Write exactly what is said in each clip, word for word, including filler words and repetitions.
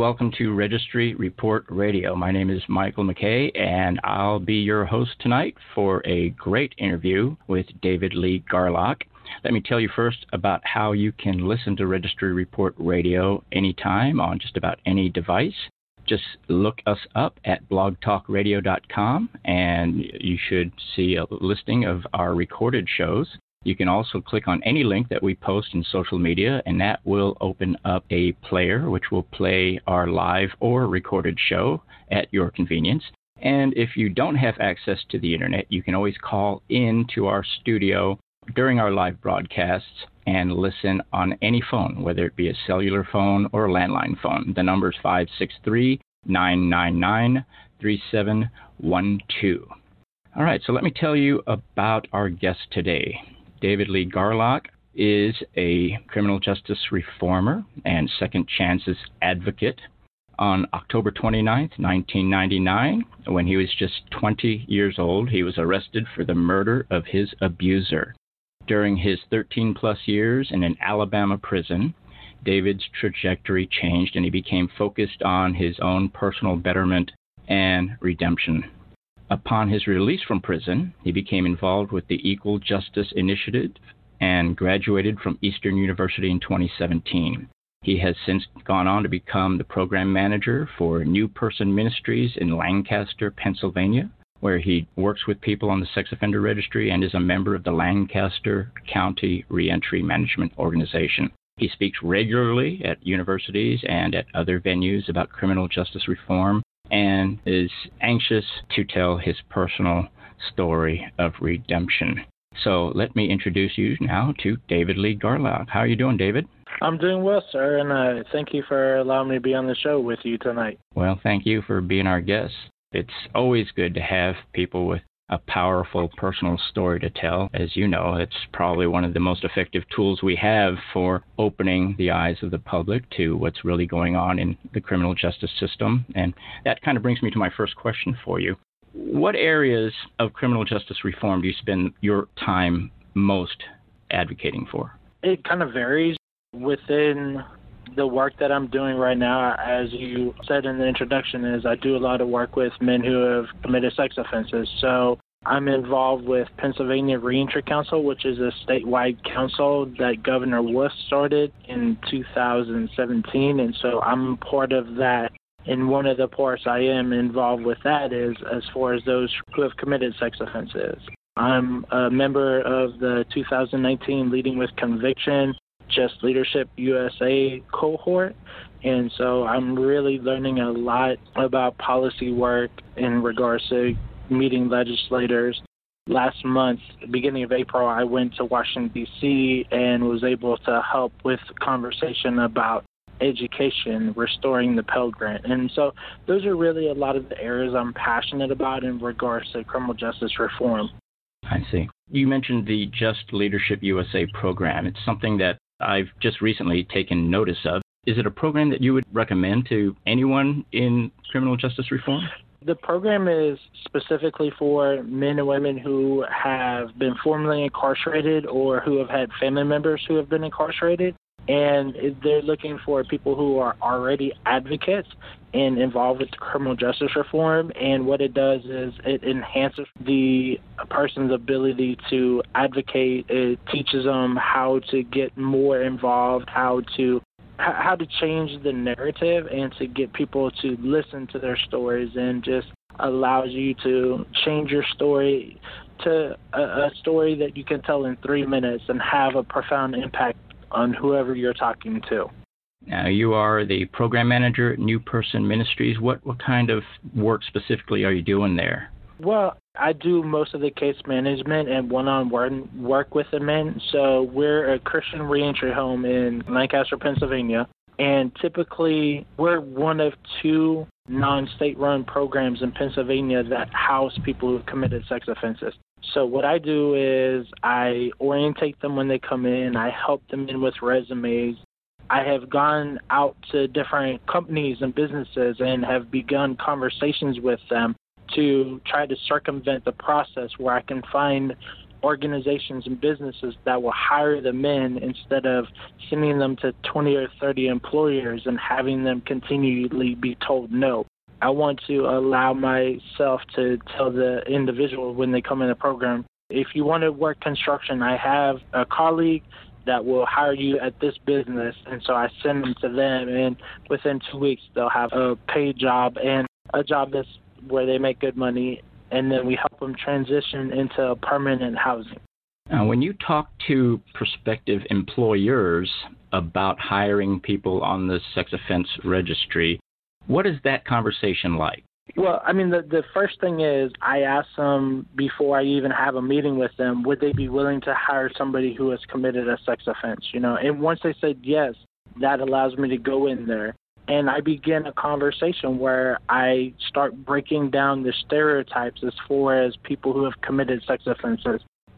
welcome to Registry Report Radio. My name is Michael McKay, and I'll be your host tonight for a great interview with David Lee Garlock. Let me tell you first about how you can listen to Registry Report Radio anytime on just about any device. Just look us up at blog talk radio dot com, and you should see a listing of our recorded shows. You can also click on any link that we post in social media, and that will open up a player which will play our live or recorded show at your convenience. And if you don't have access to the internet, you can always call in to our studio during our live broadcasts and listen on any phone, whether it be a cellular phone or a landline phone. The number is five six three, nine nine nine, three seven one two. All right, so let me tell you about our guest today. David Lee Garlock is a criminal justice reformer and second chances advocate. On October twenty-ninth, nineteen ninety-nine, when he was just twenty years old, he was arrested for the murder of his abuser. During his thirteen plus years in an Alabama prison, David's trajectory changed and he became focused on his own personal betterment and redemption. Upon his release from prison, he became involved with the Equal Justice Initiative and graduated from Eastern University in twenty seventeen. He has since gone on to become the program manager for New Person Ministries in Lancaster, Pennsylvania, where he works with people on the sex offender registry and is a member of the Lancaster County Reentry Management Organization. He speaks regularly at universities and at other venues about criminal justice reform, and is anxious to tell his personal story of redemption. So let me introduce you now to David Lee Garlock. How are you doing, David? I'm doing well, sir, and uh, thank you for allowing me to be on the show with you tonight. Well, thank you for being our guest. It's always good to have people with a powerful personal story to tell. As you know, it's probably one of the most effective tools we have for opening the eyes of the public to what's really going on in the criminal justice system. And that kind of brings me to my first question for you. What areas of criminal justice reform do you spend your time most advocating for? It kind of varies within the work that I'm doing right now. As you said in the introduction, is I do a lot of work with men who have committed sex offenses. So I'm involved with Pennsylvania Reentry Council, which is a statewide council that Governor Wolf started in two thousand seventeen. And so I'm part of that. And one of the parts I am involved with that is as far as those who have committed sex offenses. I'm a member of the two thousand nineteen Leading with Conviction Just Leadership U S A cohort, and so I'm really learning a lot about policy work in regards to meeting legislators. Last month, beginning of April, I went to Washington, D C and was able to help with conversation about education, restoring the Pell Grant. And so those are really a lot of the areas I'm passionate about in regards to criminal justice reform. I see. You mentioned the Just Leadership U S A program. It's something that I've just recently taken notice of. Is it a program that you would recommend to anyone in criminal justice reform? The program is specifically for men and women who have been formerly incarcerated or who have had family members who have been incarcerated. And they're looking for people who are already advocates and involved with criminal justice reform. And what it does is it enhances the person's ability to advocate. It teaches them how to get more involved, how to how to change the narrative and to get people to listen to their stories, and just allows you to change your story to a, a story that you can tell in three minutes and have a profound impact on whoever you're talking to. Now, you are the program manager at New Person Ministries. What, what kind of work specifically are you doing there? Well, I do most of the case management and one-on-one work with the men. So we're a Christian reentry home in Lancaster, Pennsylvania, and typically we're one of two non-state-run programs in Pennsylvania that house people who have committed sex offenses. So what I do is I orientate them when they come in. I help them in with resumes. I have gone out to different companies and businesses and have begun conversations with them to try to circumvent the process where I can find organizations and businesses that will hire the men instead of sending them to twenty or thirty employers and having them continually be told no. I want to allow myself to tell the individual when they come in the program, if you want to work construction, I have a colleague that will hire you at this business. And so I send them to them, and within two weeks, they'll have a paid job and a job that's where they make good money. And then we help them transition into permanent housing. Now, when you talk to prospective employers about hiring people on the sex offense registry, what is that conversation like? Well, I mean, the, the first thing is I ask them before I even have a meeting with them, would they be willing to hire somebody who has committed a sex offense, you know? And once they said yes, that allows me to go in there. And I begin a conversation where I start breaking down the stereotypes as far as people who have committed sex offenses.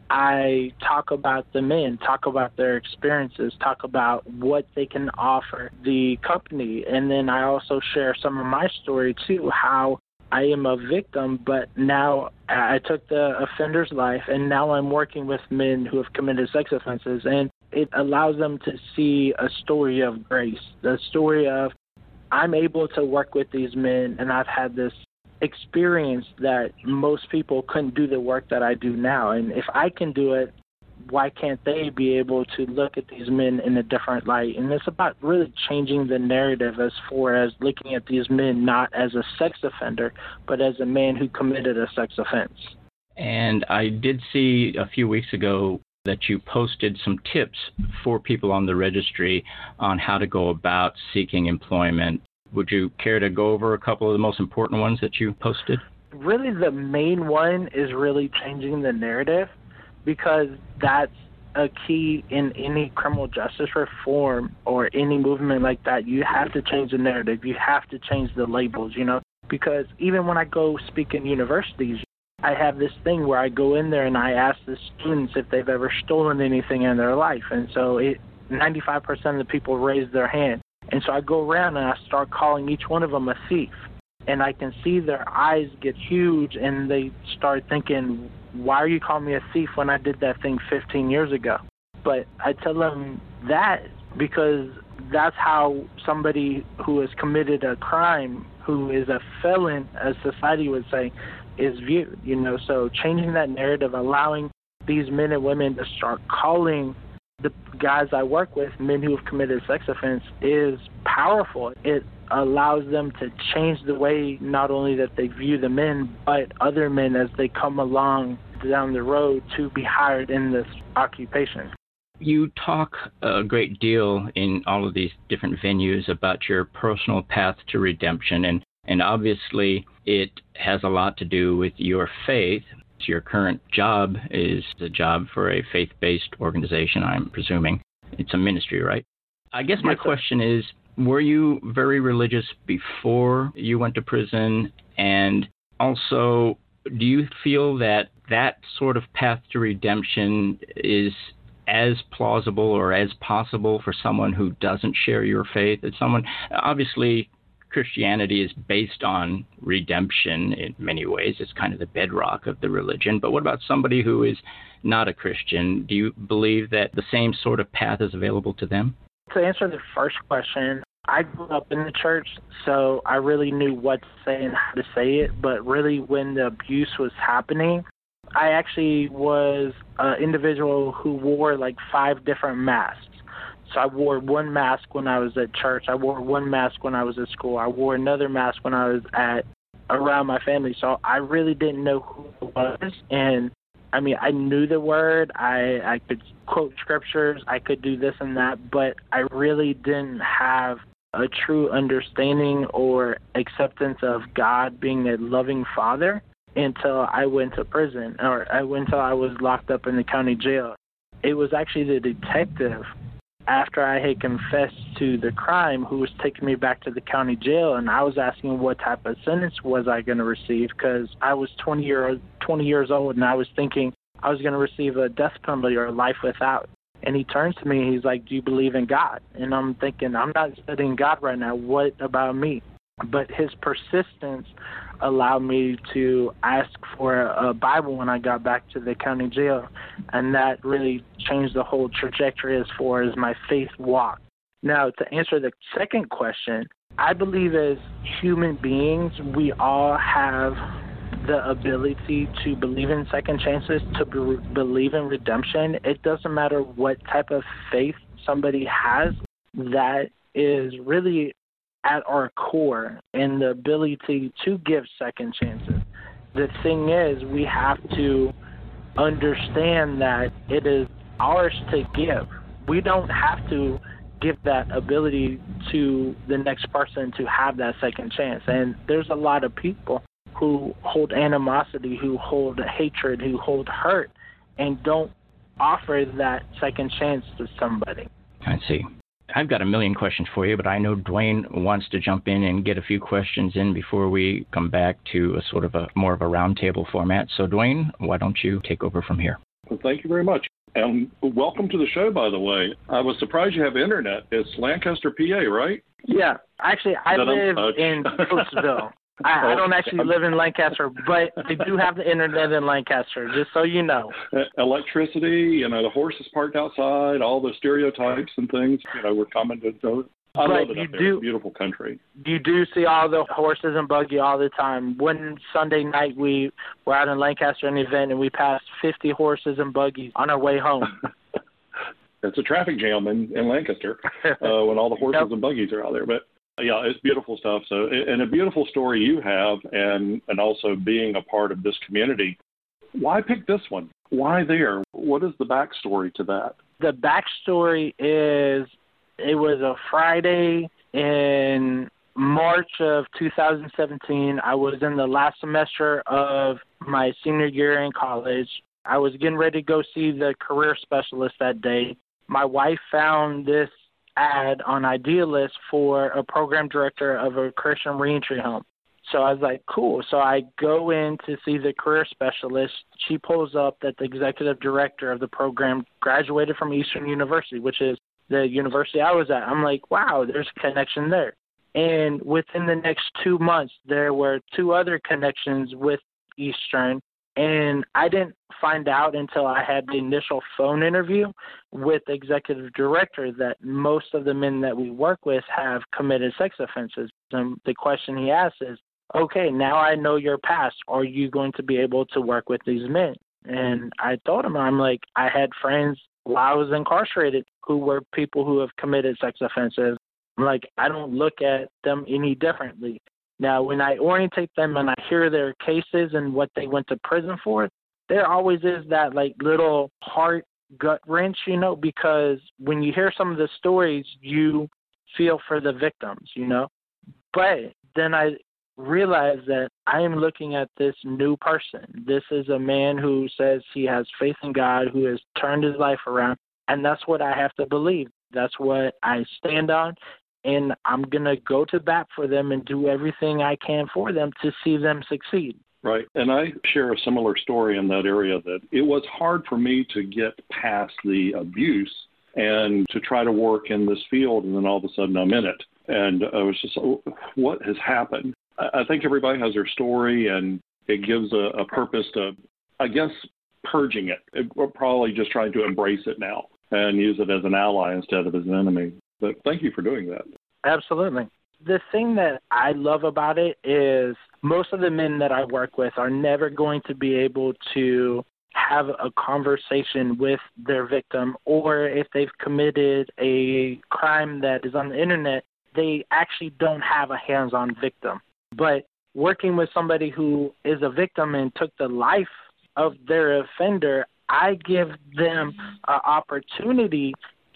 I talk about the men, talk about their experiences, talk about what they can offer the company. And then I also share some of my story, too, how I am a victim, but now I took the offender's life, and now I'm working with men who have committed sex offenses. And it allows them to see a story of grace, the story of I'm able to work with these men, and I've had this experience that most people couldn't do the work that I do now. And if I can do it, why can't they be able to look at these men in a different light? And it's about really changing the narrative as far as looking at these men not as a sex offender, but as a man who committed a sex offense. And I did see a few weeks ago that you posted some tips for people on the registry on how to go about seeking employment. Would you care to go over a couple of the most important ones that you posted? Really, the main one is really changing the narrative, because that's a key in any criminal justice reform or any movement like that. You have to change the narrative. You have to change the labels, you know, because even when I go speak in universities, I have this thing where I go in there and I ask the students if they've ever stolen anything in their life. And so it, ninety-five percent of the people raise their hand. And so I go around and I start calling each one of them a thief. And I can see their eyes get huge, and they start thinking, why are you calling me a thief when I did that thing fifteen years ago? But I tell them that because that's how somebody who has committed a crime, who is a felon, as society would say, is viewed, you know. So changing that narrative, allowing these men and women to start calling the guys I work with men who have committed sex offense is powerful. It allows them to change the way not only that they view the men, but other men as they come along down the road to be hired in this occupation. You talk a great deal in all of these different venues about your personal path to redemption, and, and obviously it has a lot to do with your faith. Your current job is a job for a faith-based organization, I'm presuming. It's a ministry, right? I guess my yes, question is, were you very religious before you went to prison? And also, do you feel that that sort of path to redemption is as plausible or as possible for someone who doesn't share your faith? As someone, obviously, Christianity is based on redemption in many ways. It's kind of the bedrock of the religion. But what about somebody who is not a Christian? Do you believe that the same sort of path is available to them? To answer the first question, I grew up in the church, so I really knew what to say and how to say it. But really, when the abuse was happening, I actually was an individual who wore like five different masks. So I wore one mask when I was at church. I wore one mask when I was at school. I wore another mask when I was at around my family. So I really didn't know who I was. And I mean, I knew the word. I, I could quote scriptures. I could do this and that. But I really didn't have a true understanding or acceptance of God being a loving father until I went to prison, or I went until I was locked up in the county jail. It was actually the detective, after I had confessed to the crime, who was taking me back to the county jail, and I was asking what type of sentence was I going to receive, because I was twenty, year, twenty years old, and I was thinking I was going to receive a death penalty or life without. And he turns to me, and he's like, do you believe in God? And I'm thinking, I'm not studying God right now. What about me? But his persistence allowed me to ask for a Bible when I got back to the county jail. and that really changed the whole trajectory as far as my faith walk. Now, to answer the second question, I believe as human beings, we all have the ability to believe in second chances, to be- believe in redemption. It doesn't matter what type of faith somebody has, that is really at our core in the ability to give second chances. The thing is, we have to understand that it is ours to give. We don't have to give that ability to the next person to have that second chance. And there's a lot of people who hold animosity, who hold hatred, who hold hurt, and don't offer that second chance to somebody. I see. I've got a million questions for you, but I know Dwayne wants to jump in and get a few questions in before we come back to a sort of a more of a roundtable format. So, Dwayne, why don't you take over from here? Well, thank you very much. And welcome to the show, by the way. I was surprised you have internet. It's Lancaster, P A, right? Yeah. Actually, I That live uh, in Coatesville. I, I don't actually live in Lancaster, but I do have the internet in Lancaster, just so you know. Electricity, you know, the horses parked outside, all the stereotypes and things, you know, were common to those. I But love it you up there. do- It's a beautiful country. You do see all the horses and buggy all the time. One Sunday night, we were out in Lancaster on an event, and we passed fifty horses and buggies on our way home. It's a traffic jam in, in Lancaster uh, when all the horses Yep. and buggies are out there. But, yeah, it's beautiful stuff. So, and a beautiful story you have, and, and also being a part of this community. Why pick this one? Why there? What is the backstory to that? The backstory is it was a Friday in March of two thousand seventeen. I was in the last semester of my senior year in college. I was getting ready to go see the career specialist that day. My wife found this ad on Idealist for a program director of a Christian reentry home. So I was like, cool. So I go in to see the career specialist. She pulls up that the executive director of the program graduated from Eastern University, which is the university I was at. I'm like, wow, there's a connection there. And within the next two months, there were two other connections with Eastern. And I didn't find out until I had the initial phone interview with the executive director that most of the men that we work with have committed sex offenses. And the question he asked is, okay, now I know your past. Are you going to be able to work with these men? And I told him, I'm like, I had friends while I was incarcerated who were people who have committed sex offenses. I'm like, I don't look at them any differently. Now, when I orientate them and I hear their cases and what they went to prison for, there always is that, like, little heart gut wrench, you know, because when you hear some of the stories, you feel for the victims, you know. But then I realize that I am looking at this new person. This is a man who says he has faith in God, who has turned his life around, and that's what I have to believe. That's what I stand on. And I'm going to go to bat for them and do everything I can for them to see them succeed. Right. And I share a similar story in that area, that it was hard for me to get past the abuse and to try to work in this field, and then all of a sudden I'm in it. And I was just, oh, what has happened? I think everybody has their story, and it gives a, a purpose to, I guess, purging it. We're probably just trying to embrace it now and use it as an ally instead of as an enemy. But thank you for doing that. Absolutely. The thing that I love about it is most of the men that I work with are never going to be able to have a conversation with their victim, or if they've committed a crime that is on the internet, they actually don't have a hands-on victim. But working with somebody who is a victim and took the life of their offender, I give them an opportunity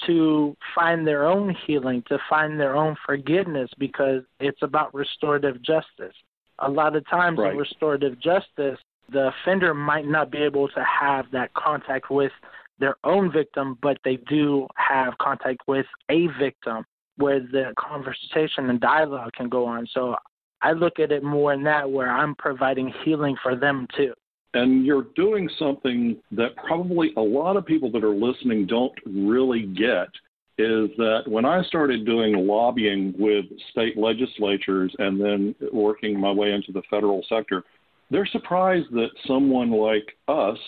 to find their own healing, to find their own forgiveness, because it's about restorative justice. A lot of times Right. in restorative justice, the offender might not be able to have that contact with their own victim, but they do have contact with a victim where the conversation and dialogue can go on. So I look at it more in that, where I'm providing healing for them too. And you're doing something that probably a lot of people that are listening don't really get, is that when I started doing lobbying with state legislatures and then working my way into the federal sector, they're surprised that someone like us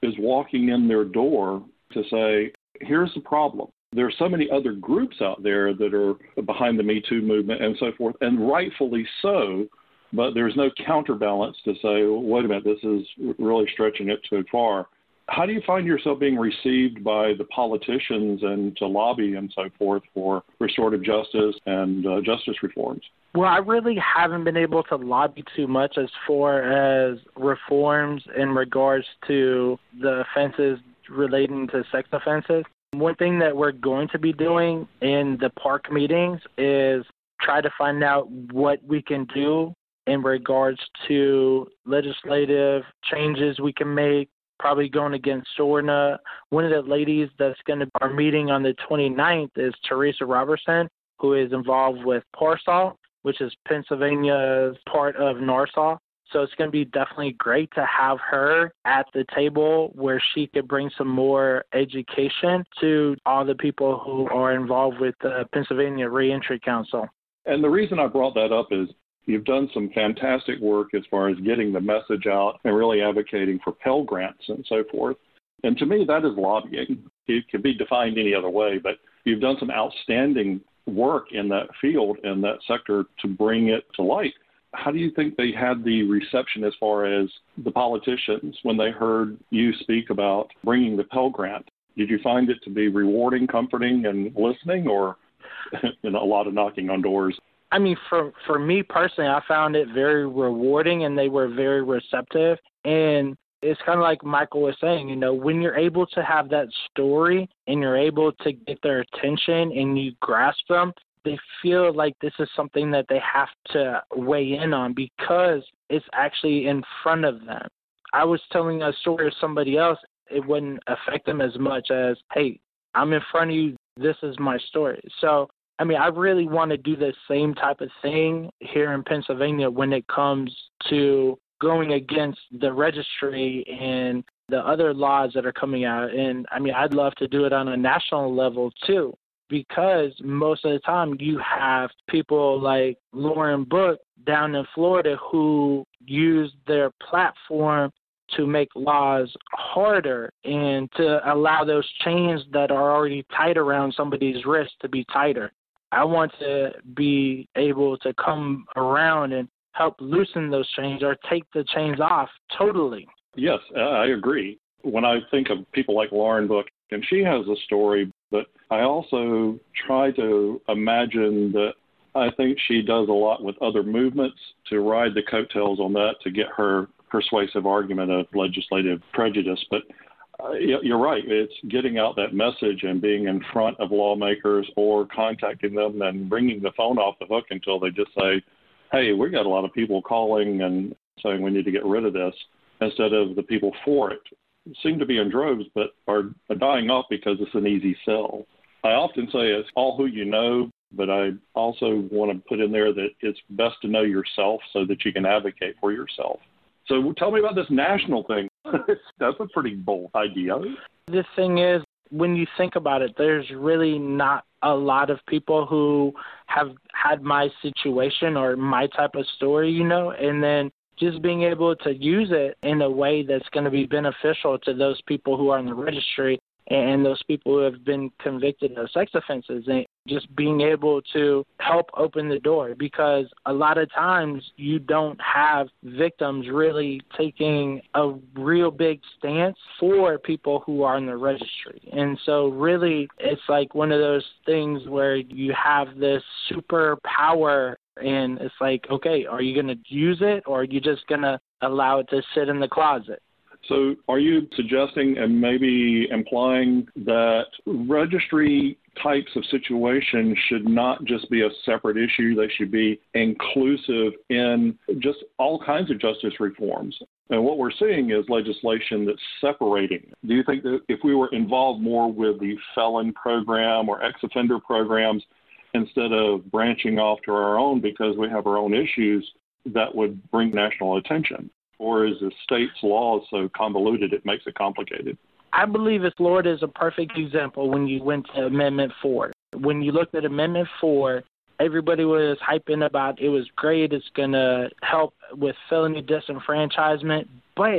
is walking in their door to say, here's the problem. There are so many other groups out there that are behind the Me Too movement and so forth, and rightfully so, but there's no counterbalance to say, well, wait a minute, this is really stretching it too far. How do you find yourself being received by the politicians and to lobby and so forth for restorative justice and uh, justice reforms? Well, I really haven't been able to lobby too much as far as reforms in regards to the offenses relating to sex offenses. One thing that we're going to be doing in the park meetings is try to find out what we can do in regards to legislative changes we can make, probably going against SORNA. One of the ladies that's going to be our meeting on the twenty-ninth is Teresa Robertson, who is involved with PARSAW, which is Pennsylvania's part of NARSAW. So it's going to be definitely great to have her at the table where she could bring some more education to all the people who are involved with the Pennsylvania Reentry Council. And the reason I brought that up is you've done some fantastic work as far as getting the message out and really advocating for Pell Grants and so forth. And to me, that is lobbying. It can be defined any other way, but you've done some outstanding work in that field and that sector to bring it to light. How do you think they had the reception as far as the politicians when they heard you speak about bringing the Pell Grant? Did you find it to be rewarding, comforting, and listening, or you know, a lot of knocking on doors? I mean, for, for me personally, I found it very rewarding, and they were very receptive. And it's kind of like Michael was saying, you know, when you're able to have that story and you're able to get their attention and you grasp them, they feel like this is something that they have to weigh in on because it's actually in front of them. I was telling a story of somebody else, it wouldn't affect them as much as, hey, I'm in front of you, this is my story. So, I mean, I really want to do the same type of thing here in Pennsylvania when it comes to going against the registry and the other laws that are coming out. And, I mean, I'd love to do it on a national level, too. Because most of the time you have people like Lauren Book down in Florida who use their platform to make laws harder and to allow those chains that are already tight around somebody's wrist to be tighter. I want to be able to come around and help loosen those chains or take the chains off totally. Yes, I agree. When I think of people like Lauren Book, and she has a story, but I also try to imagine that I think she does a lot with other movements to ride the coattails on that to get her persuasive argument of legislative prejudice. But uh, you're right. It's getting out that message and being in front of lawmakers or contacting them and bringing the phone off the hook until they just say, hey, we got a lot of people calling and saying we need to get rid of this, instead of the people for it. Seem to be in droves, but are dying off because it's an easy sell. I often say it's all who you know, but I also want to put in there that it's best to know yourself so that you can advocate for yourself. So tell me about this national thing. That's a pretty bold idea. The thing is, when you think about it, there's really not a lot of people who have had my situation or my type of story, you know, and then just being able to use it in a way that's going to be beneficial to those people who are in the registry and those people who have been convicted of sex offenses, and just being able to help open the door, because a lot of times you don't have victims really taking a real big stance for people who are in the registry. And so really it's like one of those things where you have this superpower and it's like, okay, are you going to use it or are you just going to allow it to sit in the closet? So are you suggesting and maybe implying that registry types of situations should not just be a separate issue? They should be inclusive in just all kinds of justice reforms. And what we're seeing is legislation that's separating. Do you think that if we were involved more with the felon program or ex-offender programs, instead of branching off to our own because we have our own issues, that would bring national attention? Or is the state's laws so convoluted it makes it complicated? I believe that Florida is a perfect example when you went to Amendment four. When you looked at Amendment four, everybody was hyping about it was great, it's going to help with felony disenfranchisement, but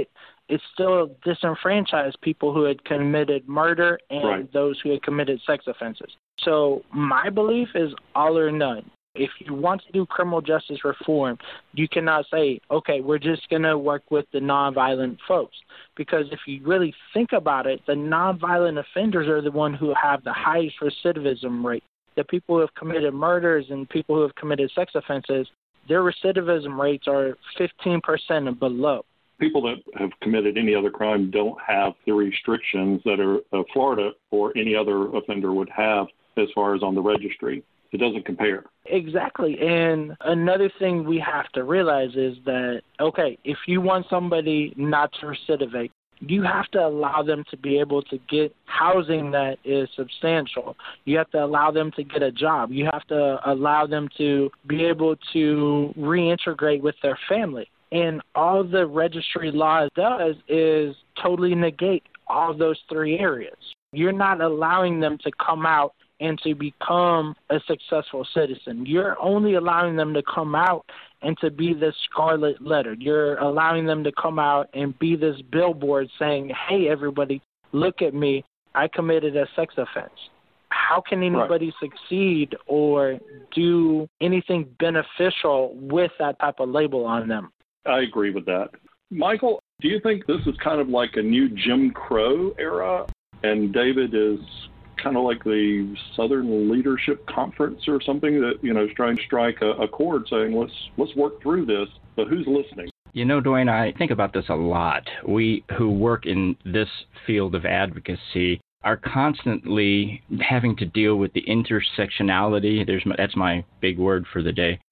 it still disenfranchised people who had committed murder and right. those who had committed sex offenses. So my belief is all or none. If you want to do criminal justice reform, you cannot say, okay, we're just going to work with the nonviolent folks. Because if you really think about it, the nonviolent offenders are the ones who have the highest recidivism rate. The people who have committed murders and people who have committed sex offenses, their recidivism rates are fifteen percent and below. People that have committed any other crime don't have the restrictions that are, uh, Florida or any other offender would have as far as on the registry. It doesn't compare. Exactly. And another thing we have to realize is that, okay, if you want somebody not to recidivate, you have to allow them to be able to get housing that is substantial. You have to allow them to get a job. You have to allow them to be able to reintegrate with their family. And all the registry law does is totally negate all those three areas. You're not allowing them to come out and to become a successful citizen. You're only allowing them to come out and to be this scarlet letter. You're allowing them to come out and be this billboard saying, hey, everybody, look at me. I committed a sex offense. How can anybody right. succeed or do anything beneficial with that type of label on them? I agree with that. Michael, do you think this is kind of like a new Jim Crow era, and David is kind of like the Southern Leadership Conference or something that, you know, is trying to strike a, a chord saying, let's let's work through this, but who's listening? You know, Dwayne, I think about this a lot. We who work in this field of advocacy are constantly having to deal with the intersectionality, there's that's my big word for the day,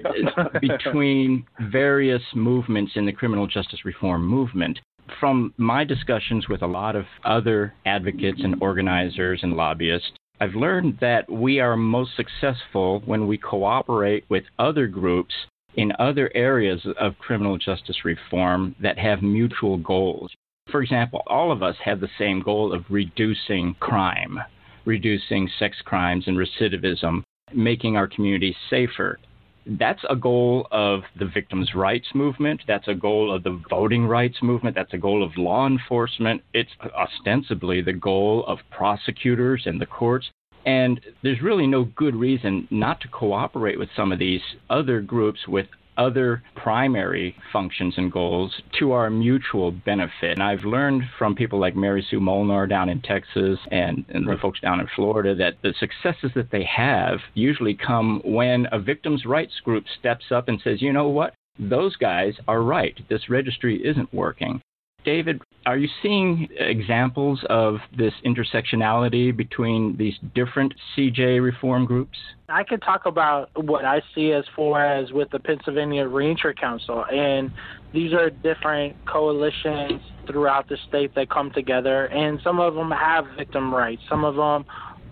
between various movements in the criminal justice reform movement. From my discussions with a lot of other advocates and organizers and lobbyists, I've learned that we are most successful when we cooperate with other groups in other areas of criminal justice reform that have mutual goals. For example, all of us have the same goal of reducing crime, reducing sex crimes and recidivism, making our communities safer. That's a goal of the victims' rights movement. That's a goal of the voting rights movement. That's a goal of law enforcement. It's ostensibly the goal of prosecutors and the courts. And there's really no good reason not to cooperate with some of these other groups with other primary functions and goals to our mutual benefit. And I've learned from people like Mary Sue Molnar down in Texas and, and the folks down in Florida that the successes that they have usually come when a victims' rights group steps up and says, you know what, those guys are right. This registry isn't working. David, are you seeing examples of this intersectionality between these different C J reform groups? I could talk about what I see as far as with the Pennsylvania Reentry Council, and these are different coalitions throughout the state that come together, and some of them have victim rights, some of them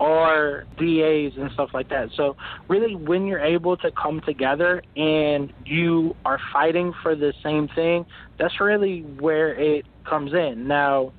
are D As and stuff like that. So really, when you're able to come together and you are fighting for the same thing, that's really where it comes in. Now,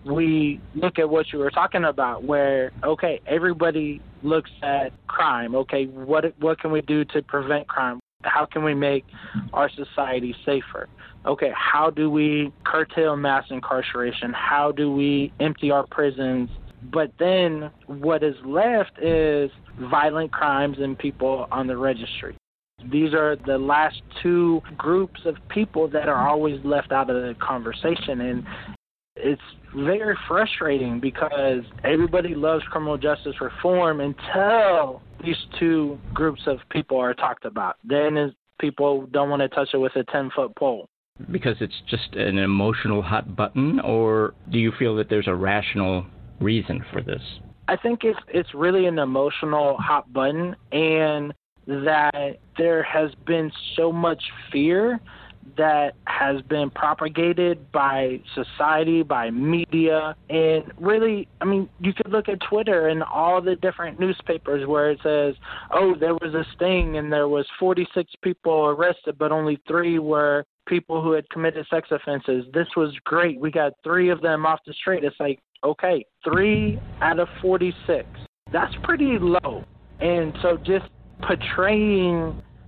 we look at what you were talking about where, okay, everybody looks at crime. Okay, what what can we do to prevent crime? How can we make our society safer? Okay, how do we curtail mass incarceration? How do we empty our prisons? But then what is left is violent crimes and people on the registry. These are the last two groups of people that are always left out of the conversation. And it's very frustrating because everybody loves criminal justice reform until these two groups of people are talked about. Then is people don't want to touch it with a ten-foot pole. Because it's just an emotional hot button, or do you feel that there's a rational reason for this? I think it's it's really an emotional hot button, and that there has been so much fear that has been propagated by society, by media, and really, I mean, you could look at Twitter and all the different newspapers where it says, oh, there was a sting and there was forty-six people arrested, but only three were people who had committed sex offenses. This was great. We got three of them off the street. It's like, okay, three out of forty-six. That's pretty low. And so just portraying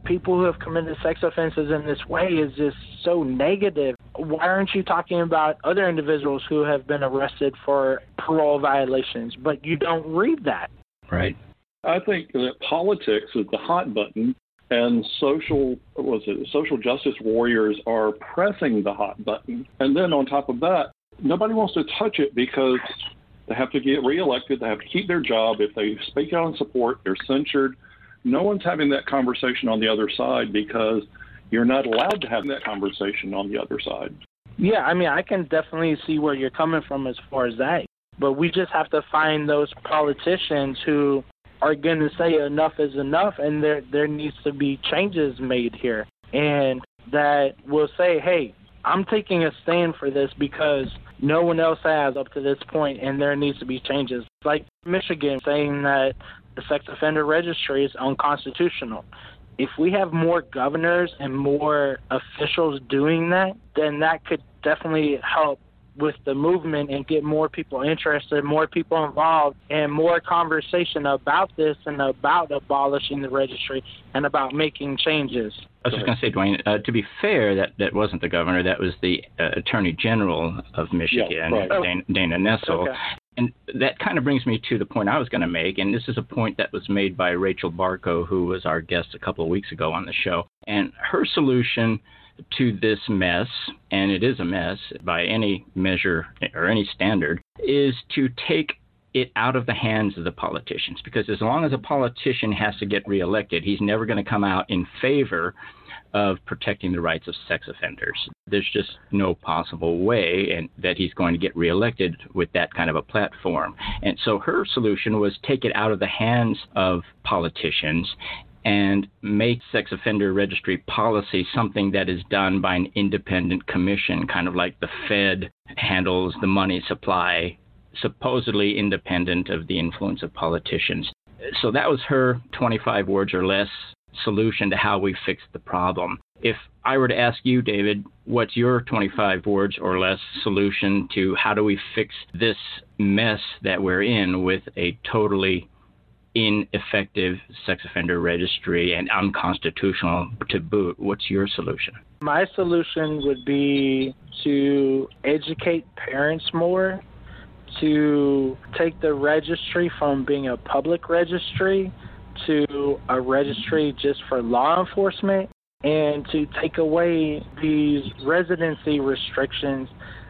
people who have committed sex offenses in this way is just so negative. Why aren't you talking about other individuals who have been arrested for parole violations? But you don't read that. Right. I think that politics is the hot button, and social what was it social justice warriors are pressing the hot button. And then on top of that, nobody wants to touch it because they have to get reelected. They have to keep their job. If they speak out in support, they're censured. No one's having that conversation on the other side because you're not allowed to have that conversation on the other side. Yeah, I mean, I can definitely see where you're coming from as far as that. But we just have to find those politicians who are going to say enough is enough, and there there needs to be changes made here. And that will say, hey, I'm taking a stand for this because no one else has up to this point, and there needs to be changes. Like Michigan saying that the sex offender registry is unconstitutional. If we have more governors and more officials doing that, then that could definitely help with the movement and get more people interested, more people involved, and more conversation about this and about abolishing the registry and about making changes. I was just going to say, Dwayne, uh, to be fair, that, that wasn't the governor. That was the uh, Attorney General of Michigan, yeah, right. Dana, Dana Nessel. Okay. And that kind of brings me to the point I was going to make, and this is a point that was made by Rachel Barco, who was our guest a couple of weeks ago on the show. And her solution to this mess, and it is a mess by any measure or any standard, is to take it out of the hands of the politicians. Because as long as a politician has to get reelected, he's never going to come out in favor of protecting the rights of sex offenders. There's just no possible way and that he's going to get reelected with that kind of a platform. And so her solution was take it out of the hands of politicians and make sex offender registry policy something that is done by an independent commission, kind of like the Fed handles the money supply, supposedly independent of the influence of politicians. So that was her twenty-five words or less solution to how we fix the problem. If I were to ask you, David, what's your twenty-five words or less solution to how do we fix this mess that we're in with a totally ineffective sex offender registry and unconstitutional to boot? What's your solution? My solution would be to educate parents more, to take the registry from being a public registry to a registry just for law enforcement, and to take away these residency restrictions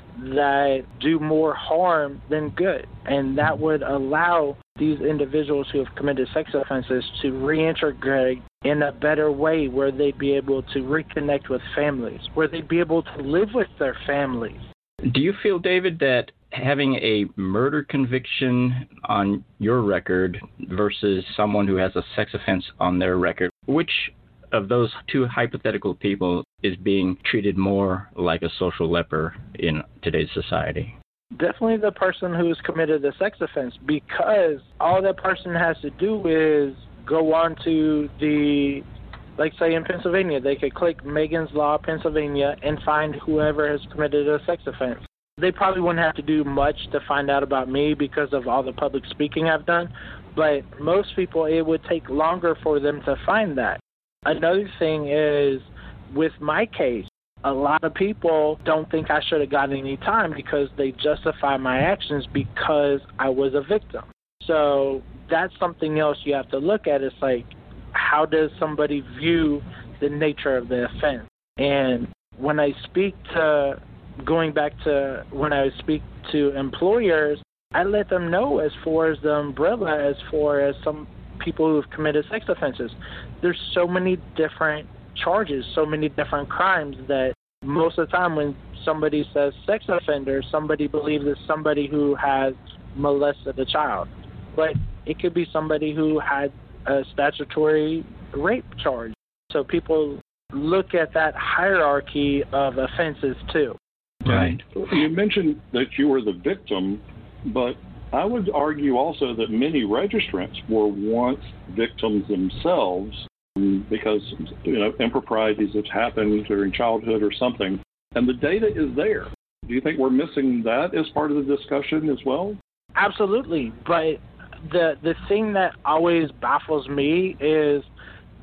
that do more harm than good. And that would allow these individuals who have committed sex offenses to reintegrate in a better way, where they'd be able to reconnect with families, where they'd be able to live with their families. Do you feel, David, that having a murder conviction on your record versus someone who has a sex offense on their record, which of those two hypothetical people is being treated more like a social leper in today's society? Definitely the person who's committed a sex offense, because all that person has to do is go on to the, like say in Pennsylvania, they could click Megan's Law Pennsylvania and find whoever has committed a sex offense. They probably wouldn't have to do much to find out about me because of all the public speaking I've done, but most people, it would take longer for them to find that. Another thing is, with my case, a lot of people don't think I should have gotten any time because they justify my actions because I was a victim. So that's something else you have to look at. It's like, how does somebody view the nature of the offense? And when I speak to, going back to when I speak to employers, I let them know as far as the umbrella, as far as some people who have committed sex offenses. There's so many different charges, so many different crimes that most of the time when somebody says sex offender, somebody believes it's somebody who has molested a child. But it could be somebody who had a statutory rape charge. So people look at that hierarchy of offenses too. Right. You mentioned that you were the victim, but I would argue also that many registrants were once victims themselves because, you know, improprieties have happened during childhood or something, and the data is there. Do you think we're missing that as part of the discussion as well? Absolutely, but the the thing that always baffles me is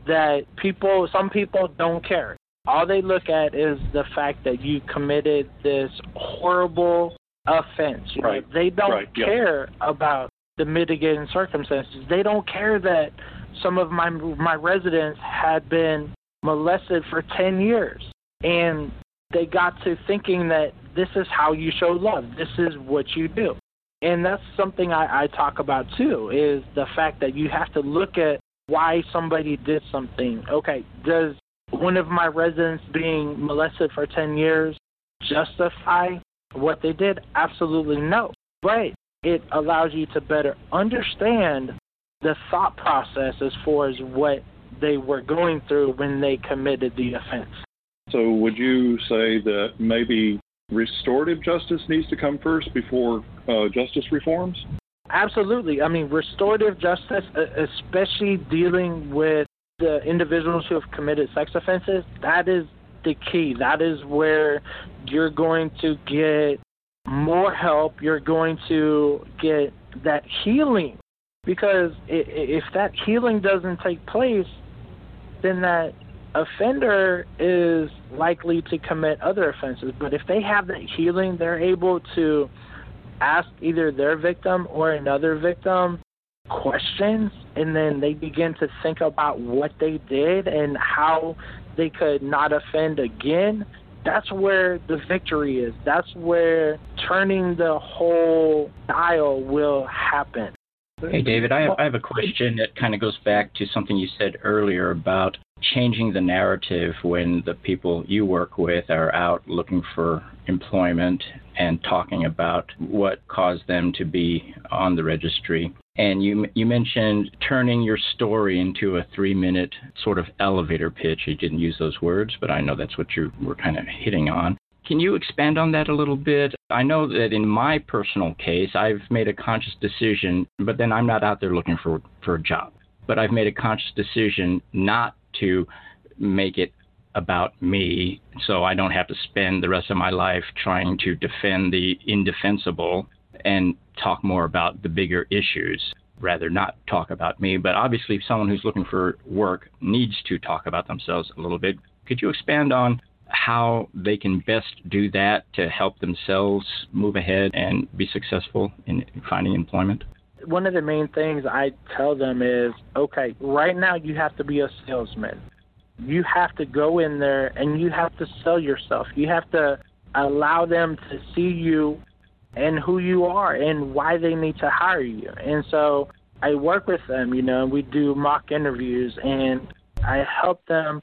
that people, some people don't care. All they look at is the fact that you committed this horrible offense. You right. know, they don't right. care yep. about the mitigating circumstances. They don't care that some of my my residents had been molested for ten years, and they got to thinking that this is how you show love. This is what you do. And that's something I, I talk about, too, is the fact that you have to look at why somebody did something. Okay, does one of my residents being molested for ten years justify what they did? Absolutely no. But it allows you to better understand the thought process as far as what they were going through when they committed the offense. So would you say that maybe restorative justice needs to come first before uh, justice reforms? Absolutely. I mean, restorative justice, especially dealing with the individuals who have committed sex offenses, that is the key. That is where you're going to get more help. You're going to get that healing. Because if that healing doesn't take place, then that offender is likely to commit other offenses. But if they have that healing, they're able to ask either their victim or another victim questions, and then they begin to think about what they did and how they could not offend again. That's where the victory is. That's where turning the whole dial will happen. Hey, David, I have, I have a question that kind of goes back to something you said earlier about changing the narrative when the people you work with are out looking for employment and talking about what caused them to be on the registry. And you you mentioned turning your story into a three-minute sort of elevator pitch. You didn't use those words, but I know that's what you were kind of hitting on. Can you expand on that a little bit? I know that in my personal case, I've made a conscious decision, but then I'm not out there looking for, for a job. But I've made a conscious decision not to make it about me, so I don't have to spend the rest of my life trying to defend the indefensible and talk more about the bigger issues, rather not talk about me. But obviously, someone who's looking for work needs to talk about themselves a little bit. Could you expand on how they can best do that to help themselves move ahead and be successful in finding employment? One of the main things I tell them is, okay, right now you have to be a salesman. You have to go in there and you have to sell yourself. You have to allow them to see you and who you are and why they need to hire you. And so I work with them, you know, and we do mock interviews, and I help them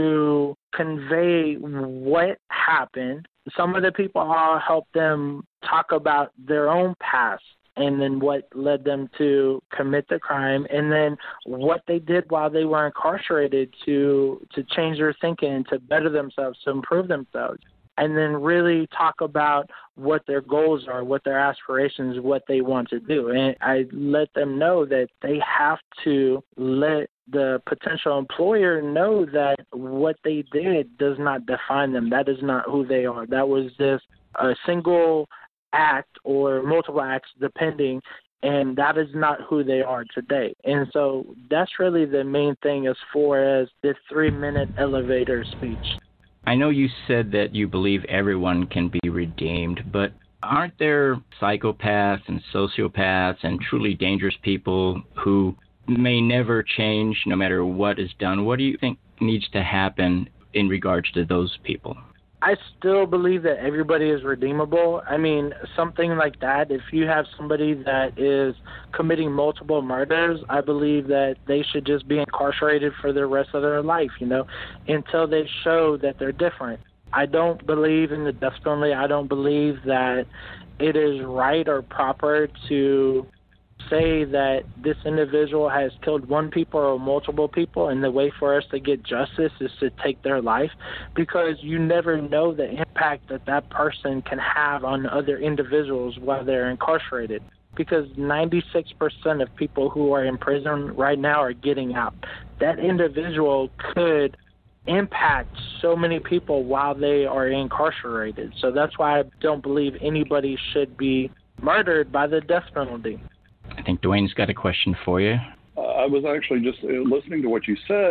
to convey what happened. Some of the people, I'll help them talk about their own past and then what led them to commit the crime, and then what they did while they were incarcerated to to change their thinking, to better themselves, to improve themselves. And then really talk about what their goals are, what their aspirations, what they want to do. And I let them know that they have to let the potential employer know that what they did does not define them. That is not who they are. That was just a single act or multiple acts, depending, and that is not who they are today. And so that's really the main thing as far as this three-minute elevator speech. I know you said that you believe everyone can be redeemed, but aren't there psychopaths and sociopaths and truly dangerous people who may never change no matter what is done? What do you think needs to happen in regards to those people? I still believe that everybody is redeemable. I mean, something like that, if you have somebody that is committing multiple murders, I believe that they should just be incarcerated for the rest of their life, you know, until they show that they're different. I don't believe in the death penalty. I don't believe that it is right or proper to say that this individual has killed one people or multiple people, and the way for us to get justice is to take their life, because you never know the impact that that person can have on other individuals while they're incarcerated, because ninety-six percent of people who are in prison right now are getting out. That individual could impact so many people while they are incarcerated. So that's why I don't believe anybody should be murdered by the death penalty. I think Dwayne's got a question for you. Uh, I was actually just uh, listening to what you said, and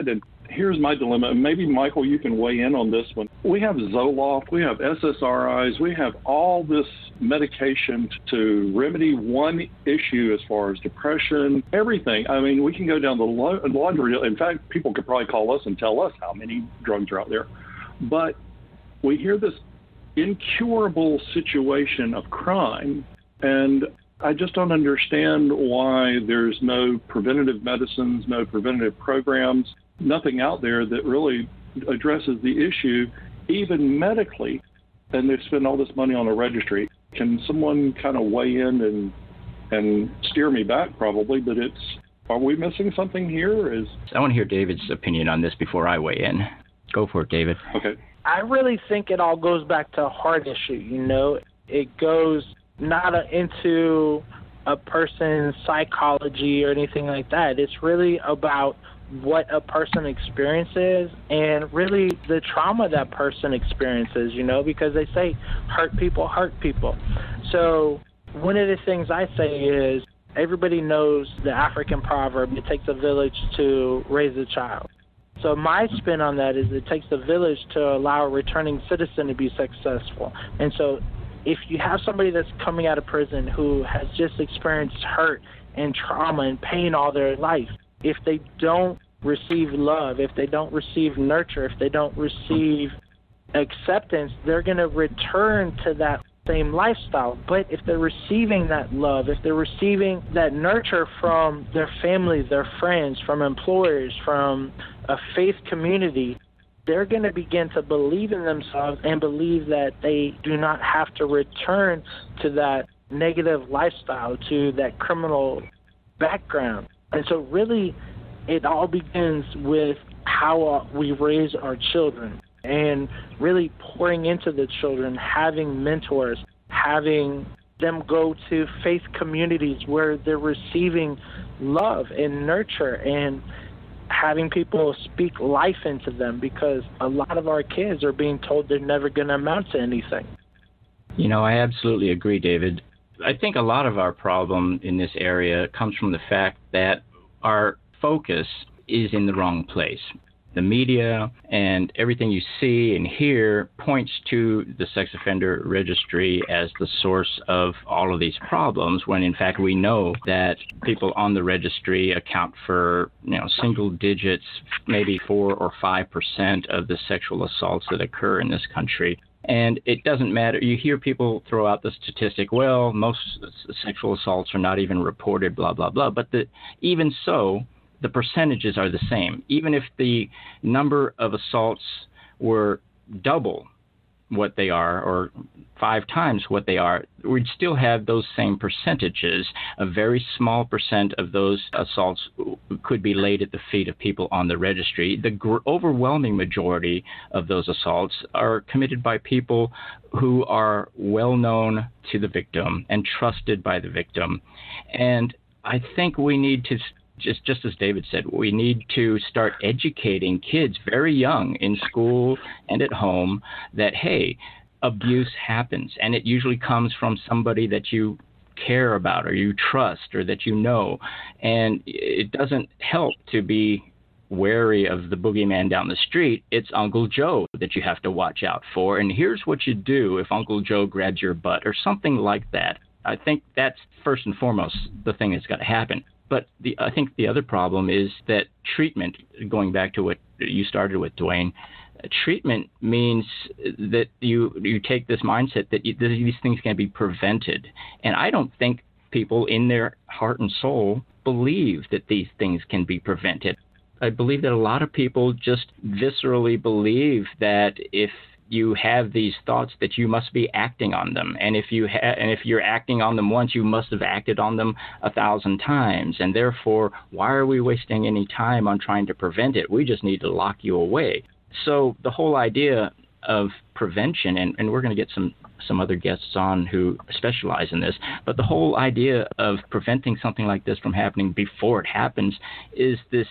here's my dilemma, and maybe, Michael, you can weigh in on this one. We have Zoloft, we have S S R Is, we have all this medication to remedy one issue as far as depression, everything. I mean, we can go down the laundry. In fact, people could probably call us and tell us how many drugs are out there. But we hear this incurable situation of crime, and I just don't understand why there's no preventative medicines, no preventative programs, nothing out there that really addresses the issue, even medically, and they spend all this money on a registry. Can someone kind of weigh in and and steer me back, probably, but it's, are we missing something here? Is I want to hear David's opinion on this before I weigh in. Go for it, David. Okay. I really think it all goes back to a heart issue, you know. It goes not a, into a person's psychology or anything like that. It's really about what a person experiences and really the trauma that person experiences, you know, because they say hurt people hurt people. So one of the things I say is everybody knows the African proverb, it takes a village to raise a child. So my spin on that is it takes a village to allow a returning citizen to be successful. And so if you have somebody that's coming out of prison who has just experienced hurt and trauma and pain all their life, if they don't receive love, if they don't receive nurture, if they don't receive acceptance, they're going to return to that same lifestyle. But if they're receiving that love, if they're receiving that nurture from their family, their friends, from employers, from a faith community, they're going to begin to believe in themselves and believe that they do not have to return to that negative lifestyle, to that criminal background. And so really, it all begins with how we raise our children and really pouring into the children, having mentors, having them go to faith communities where they're receiving love and nurture and having people speak life into them, because a lot of our kids are being told they're never going to amount to anything. You know, I absolutely agree, David. I think a lot of our problem in this area comes from the fact that our focus is in the wrong place. The media and everything you see and hear points to the sex offender registry as the source of all of these problems, when in fact we know that people on the registry account for, you know, single digits, maybe four or five percent of the sexual assaults that occur in this country. And it doesn't matter. You hear people throw out the statistic, well, most sexual assaults are not even reported, blah, blah, blah. But the, even so, the percentages are the same. Even if the number of assaults were double what they are or five times what they are, we'd still have those same percentages. A very small percent of those assaults could be laid at the feet of people on the registry. The gr- overwhelming majority of those assaults are committed by people who are well known to the victim and trusted by the victim. And I think we need to Just just as David said, we need to start educating kids very young in school and at home that, hey, abuse happens, and it usually comes from somebody that you care about or you trust or that you know. And it doesn't help to be wary of the boogeyman down the street. It's Uncle Joe that you have to watch out for. And here's what you do if Uncle Joe grabs your butt or something like that. I think that's first and foremost the thing that's got to happen. But the, I think the other problem is that treatment, going back to what you started with, Dwayne, treatment means that you you take this mindset that you, these things can be prevented. And I don't think people in their heart and soul believe that these things can be prevented. I believe that a lot of people just viscerally believe that if you have these thoughts that you must be acting on them, and if you ha- and if you're acting on them once, you must have acted on them a thousand times, and therefore, why are we wasting any time on trying to prevent it? We just need to lock you away. So the whole idea of prevention, and, and we're going to get some some other guests on who specialize in this, but the whole idea of preventing something like this from happening before it happens is this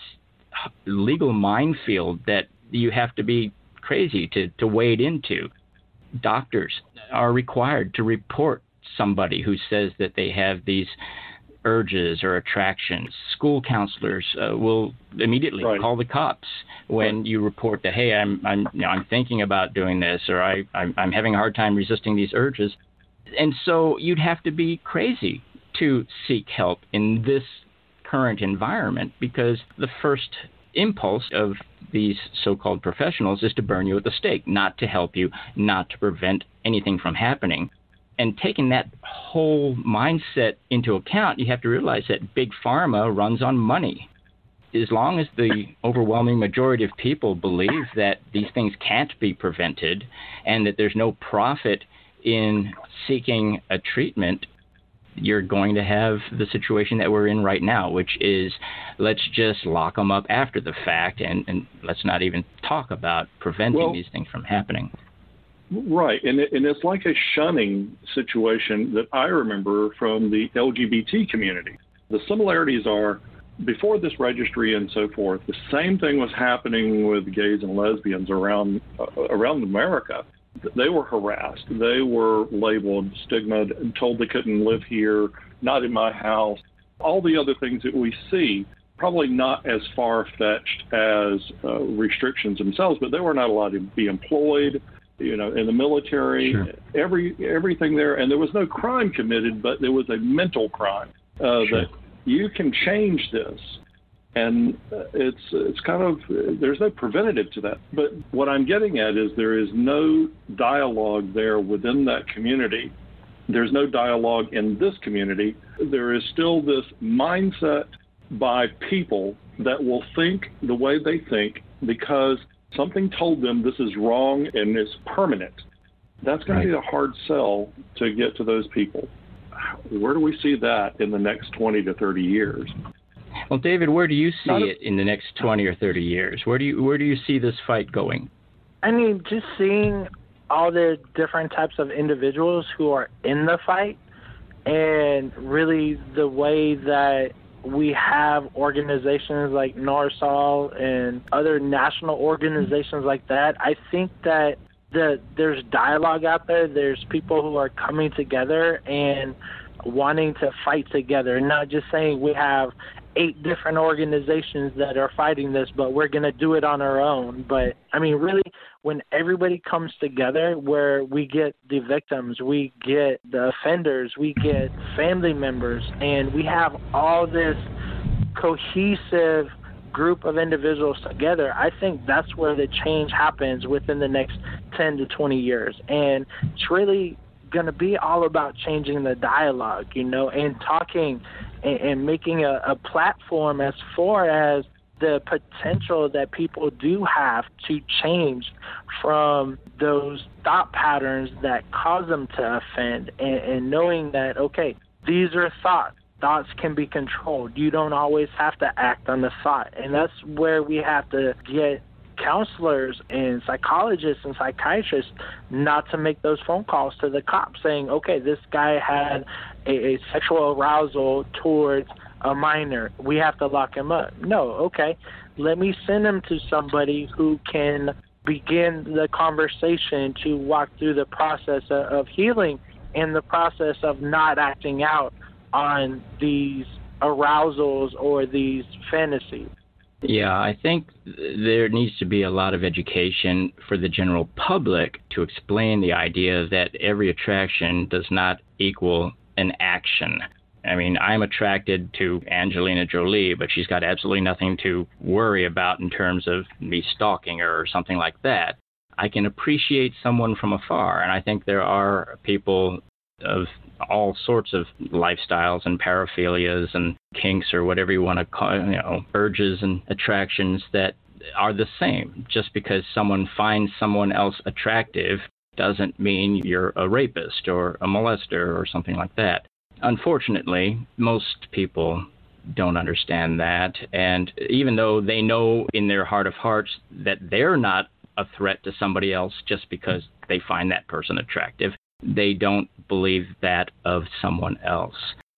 legal minefield that you have to be crazy to, to wade into. Doctors are required to report somebody who says that they have these urges or attractions. School counselors uh, will immediately right. call the cops when right. you report that, hey, I'm I'm you know, I'm thinking about doing this, or I I'm, I'm having a hard time resisting these urges. And so you'd have to be crazy to seek help in this current environment, because the first impulse of these so-called professionals is to burn you at the stake, not to help you, not to prevent anything from happening. And taking that whole mindset into account, you have to realize that Big Pharma runs on money. As long as the overwhelming majority of people believe that these things can't be prevented and that there's no profit in seeking a treatment, you're going to have the situation that we're in right now, which is let's just lock them up after the fact and, and let's not even talk about preventing well, these things from happening. Right. And, it, and it's like a shunning situation that I remember from the L G B T community. The similarities are, before this registry and so forth, the same thing was happening with gays and lesbians around uh, around America. They were harassed. They were labeled, stigmatized, and told they couldn't live here, not in my house. All the other things that we see, probably not as far-fetched as uh, restrictions themselves, but they were not allowed to be employed, you know, in the military, sure. every everything there. And there was no crime committed, but there was a mental crime uh, sure. that you can change this. And it's it's kind of, there's no preventative to that. But what I'm getting at is there is no dialogue there within that community. There's no dialogue in this community. There is still this mindset by people that will think the way they think because something told them this is wrong and it's permanent. That's going right. to be a hard sell to get to those people. Where do we see that in the next twenty to thirty years? Well, David, where do you see a, it in the next twenty or thirty years? Where do you where do you see this fight going? I mean, just seeing all the different types of individuals who are in the fight, and really the way that we have organizations like NARSOL and other national organizations like that, I think that the, there's dialogue out there. There's people who are coming together and wanting to fight together, and not just saying we have eight different organizations that are fighting this, but we're going to do it on our own. But, I mean, really, when everybody comes together, where we get the victims, we get the offenders, we get family members, and we have all this cohesive group of individuals together, I think that's where the change happens within the next ten to twenty years. And it's really going to be all about changing the dialogue, you know, and talking and, and making a, a platform as far as the potential that people do have to change from those thought patterns that cause them to offend, and, and knowing that, okay, these are thoughts. Thoughts can be controlled. You don't always have to act on the thought. And that's where we have to get counselors and psychologists and psychiatrists not to make those phone calls to the cops saying, okay, this guy had a, a sexual arousal towards a minor. We have to lock him up. No, okay, let me send him to somebody who can begin the conversation to walk through the process of, of healing and the process of not acting out on these arousals or these fantasies. Yeah, I think there needs to be a lot of education for the general public to explain the idea that every attraction does not equal an action. I mean, I'm attracted to Angelina Jolie, but she's got absolutely nothing to worry about in terms of me stalking her or something like that. I can appreciate someone from afar, and I think there are people of all sorts of lifestyles and paraphilias and kinks or whatever you want to call, you know, urges and attractions that are the same. Just because someone finds someone else attractive doesn't mean you're a rapist or a molester or something like that. Unfortunately, most people don't understand that, and even though they know in their heart of hearts that they're not a threat to somebody else just because they find that person attractive, they don't believe that of someone else.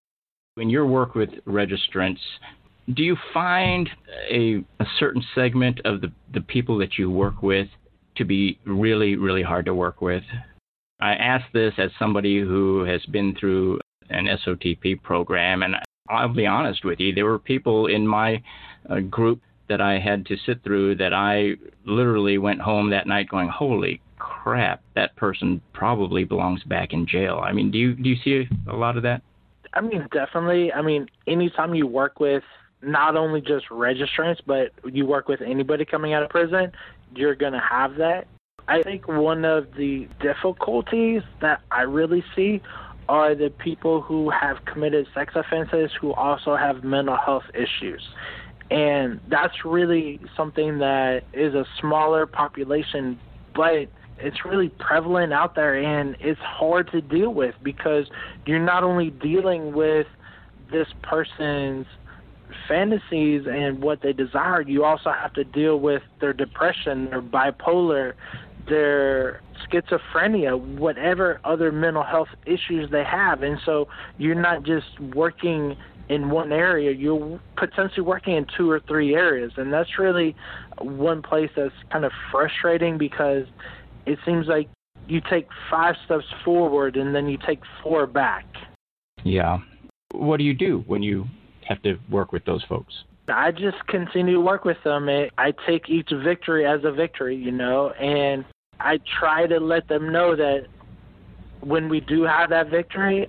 In your work with registrants, do you find a, a certain segment of the, the people that you work with to be really, really hard to work with? I ask this as somebody who has been through an S O T P program, and I'll be honest with you, there were people in my uh, group that I had to sit through that I literally went home that night going, holy crap, that person probably belongs back in jail. I mean, do you do you see a lot of that? I mean, definitely. I mean, anytime you work with not only just registrants, but you work with anybody coming out of prison, you're going to have that. I think one of the difficulties that I really see are the people who have committed sex offenses who also have mental health issues. And that's really something that is a smaller population, but it's really prevalent out there, and it's hard to deal with because you're not only dealing with this person's fantasies and what they desire, you also have to deal with their depression, their bipolar, their schizophrenia, whatever other mental health issues they have. And so you're not just working in one area, you're potentially working in two or three areas. And that's really one place that's kind of frustrating because it seems like you take five steps forward and then you take four back. Yeah. What do you do when you have to work with those folks? I just continue to work with them. I take each victory as a victory, you know, and I try to let them know that when we do have that victory,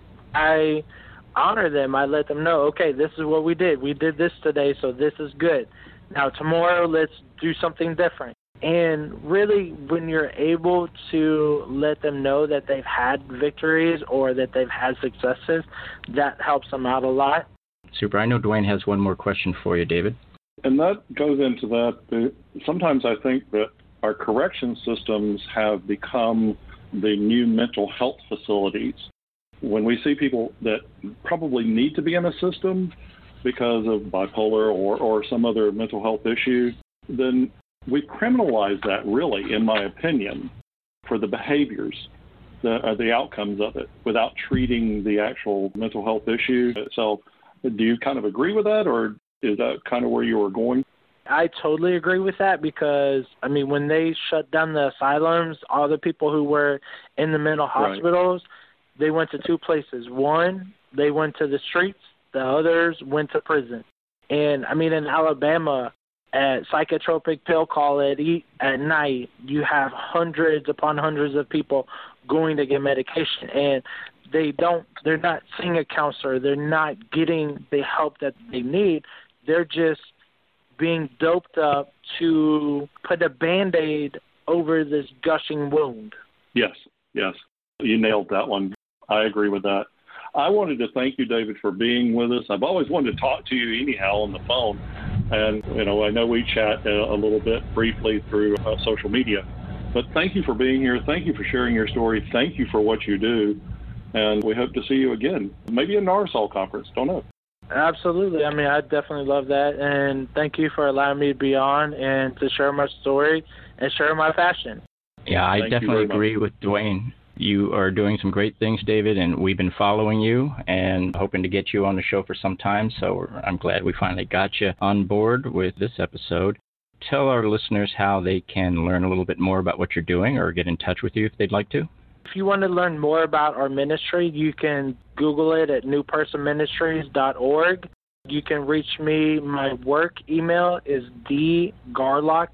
I honor them. I let them know, okay, this is what we did. We did this today, so this is good. Now, tomorrow, let's do something different. And really, when you're able to let them know that they've had victories or that they've had successes, that helps them out a lot. Super. I know Dwayne has one more question for you, David. And that goes into that. Sometimes I think that our correction systems have become the new mental health facilities. When we see people that probably need to be in a system because of bipolar or, or some other mental health issue, then we criminalize that, really, in my opinion, for the behaviors, the, uh, the outcomes of it, without treating the actual mental health issue itself. Do you kind of agree with that, or is that kind of where you were going? I totally agree with that because, I mean, when they shut down the asylums, all the people who were in the mental hospitals, right, they went to two places. One, they went to the streets. The others went to prison. And, I mean, in Alabama, at psychotropic pill call at, at night, you have hundreds upon hundreds of people going to get medication. And they don't, they're not seeing a counselor. They're not getting the help that they need. They're just being doped up to put a Band-Aid over this gushing wound. Yes, yes. You nailed that one. I agree with that. I wanted to thank you, David, for being with us. I've always wanted to talk to you anyhow on the phone. And, you know, I know we chat a, a little bit briefly through uh, social media. But thank you for being here. Thank you for sharing your story. Thank you for what you do. And we hope to see you again, maybe a NARSOL conference. Don't know. Absolutely. I mean, I definitely love that. And thank you for allowing me to be on and to share my story and share my passion. Yeah, I Thank definitely agree much. with Dwayne. You are doing some great things, David, and we've been following you and hoping to get you on the show for some time. So I'm glad we finally got you on board with this episode. Tell our listeners how they can learn a little bit more about what you're doing or get in touch with you if they'd like to. If you want to learn more about our ministry, you can Google it at new person ministries dot org. You can reach me. My work email is dgarlock,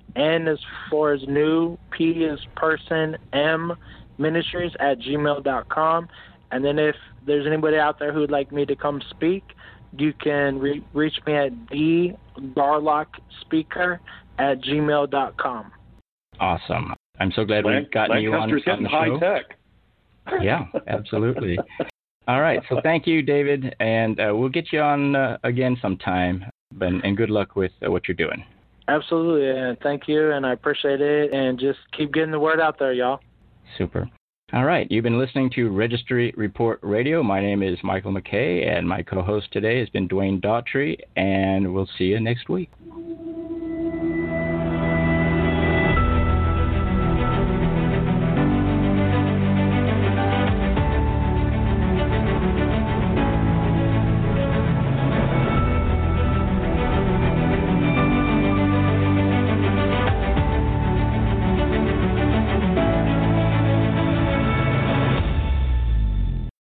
N is for as new, P is person, M ministries at gmail dot com. And then if there's anybody out there who'd like me to come speak, you can re- reach me at dgarlockspeaker at gmail dot com. Awesome. I'm so glad Lan- we've gotten you on, Lancaster's on the getting show. high tech. Yeah, absolutely. All right. So thank you, David, and uh, we'll get you on uh, again sometime. And, and good luck with uh, what you're doing. Absolutely, and thank you, and I appreciate it. And just keep getting the word out there, y'all. Super. All right. You've been listening to Registry Report Radio. My name is Michael McKay, and my co-host today has been Dwayne Daughtry, and we'll see you next week.